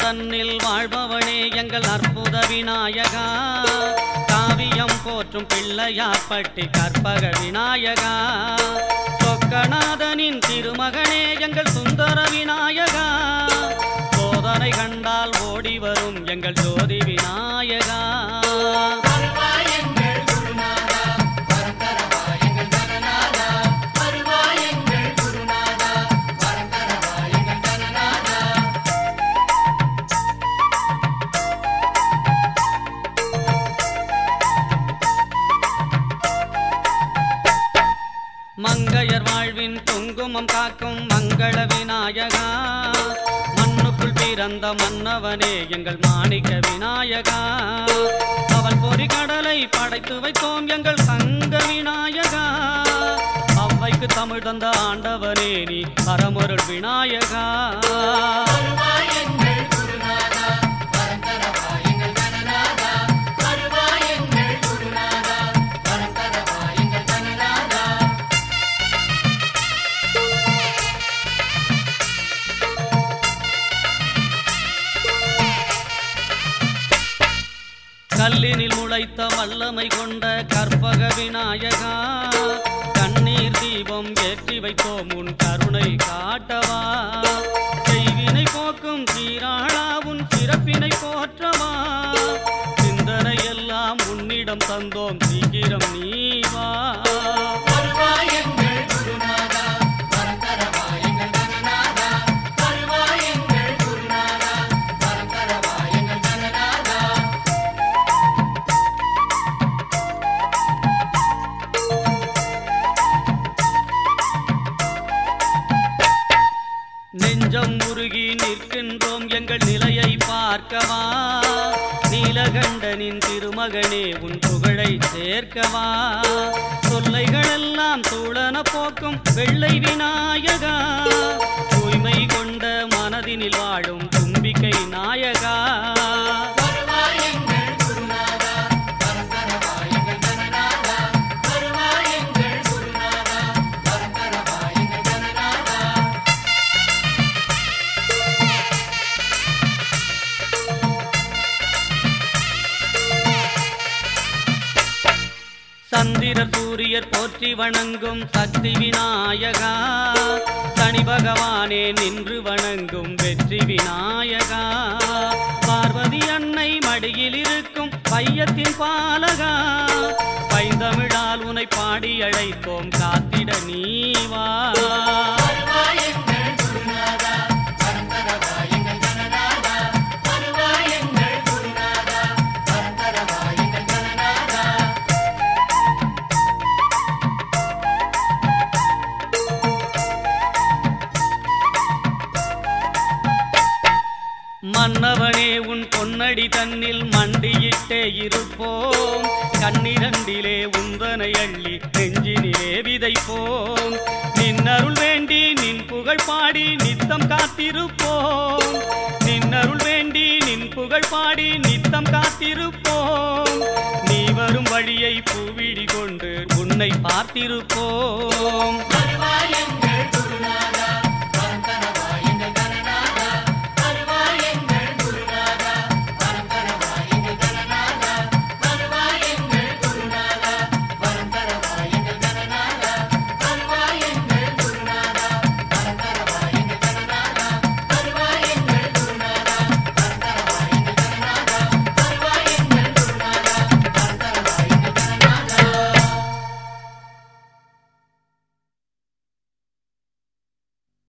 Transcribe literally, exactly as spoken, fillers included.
தன்னில் வாழ்பவனே எங்கள் அற்புத விநாயகா, காவியம் போற்றும் பிள்ளையார்பட்டி கற்பக விநாயகா, சொக்கநாதனின் திருமகனே எங்கள் சுந்தர விநாயகா, சோதனை கண்டால் ஓடி வரும் எங்கள் ஜோதி விநாயகா. மங்கையர் வாழ்வின் குங்குமம் காக்கும் மங்கள விநாயகா, மண்ணுக்குள் பிறந்த மன்னவனே எங்கள் மாணிக்க விநாயகா, அவள் பொறி கடலை படைத்து வைத்தோம் எங்கள் சங்க விநாயகா, அவ்வைக்கு தமிழ் தந்த ஆண்டவனே நீ பரமருள் விநாயகா. கல்லினில் முளைத்த வல்லமை கொண்ட கற்பக விநாயகா, கண்ணீர் தீபம் ஏற்றி வைத்தோம் உன் கருணை காட்டவா, செய்வினை போக்கும் சீராளா உன் சிறப்பினை போற்றவா, சிந்தனை எல்லாம் உன்னிடம் தந்தோம் சீக்கிரம் நீவா. நெஞ்சம் உருகி நிற்கின்றோம் எங்கள் நிலையை பார்க்கவா, நீலகண்டனின் திருமகனே உன் புகழை சேர்க்கவா, தொல்லைகளெல்லாம் சூழன போக்கும் வெள்ளை விநாயகா, தூய்மை கொண்ட மனதினில் வாழும் தும்பிக்கை நாயகா. சந்திர சூரியர் போற்றி வணங்கும் சக்தி விநாயகா, சனி பகவானே நின்று வணங்கும் வெற்றி விநாயகா, பார்வதி அன்னை மடியில் இருக்கும் பையத்தின் பாலகா, பைந்தமிழால் உனை பாடி அழைத்தோம் காத்திட நீவா. மன்னவனே உன் பொன்னடி தன்னில் மண்டியிட்டே இருப்போம், கண்ணிரண்டிலே உந்தனை அள்ளி நெஞ்சினிலே விதைப்போம், நின்னருள் வேண்டி நின் புகழ் பாடி நித்தம் காத்திருப்போம், நின்னருள் வேண்டி நின் புகழ் பாடி நித்தம் காத்திருப்போம், நீ வரும் வழியை பூவிழி கொண்டு உன்னை பார்த்திருப்போம்.